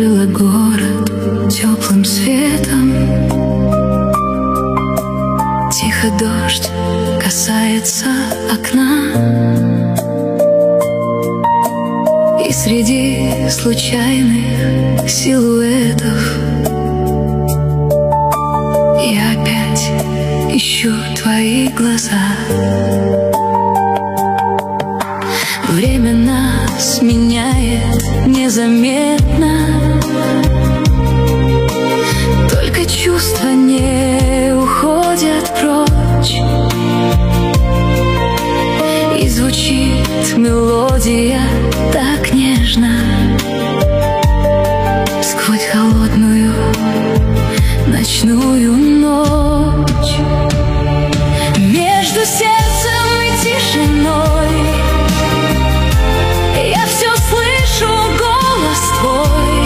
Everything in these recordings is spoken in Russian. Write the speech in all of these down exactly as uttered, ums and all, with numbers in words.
окружила город теплым светом. Тихо дождь касается окна, и среди случайных силуэтов я опять ищу твои глаза. Время нас меняет незаметно, только чувства не уходят прочь, и звучит мелодия так нежно сквозь холодную ночную ночь. Между сердцем и тишиной я все слышу голос твой,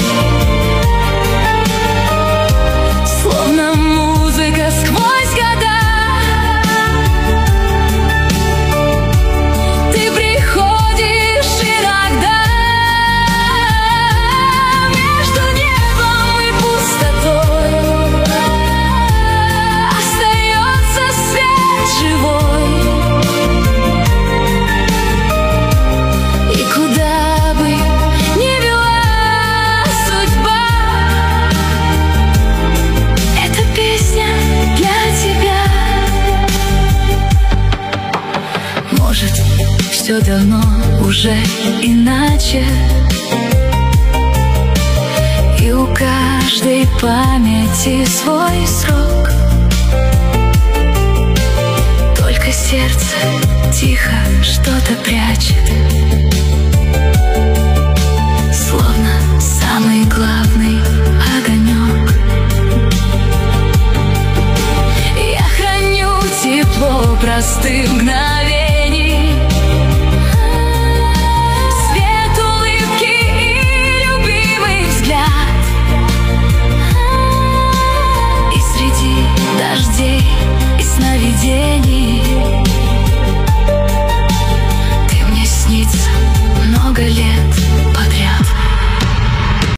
словно музыка сквозь года. Ты приходишь иногда. Между небом и пустотой остается свет живой. И куда бы ни вела судьба, эта песня для тебя. Может, все давно уже иначе, и у каждой памяти свой срок. Только сердце тихо что-то прячет, словно самый главный огонек. Я храню тепло простых мгновений,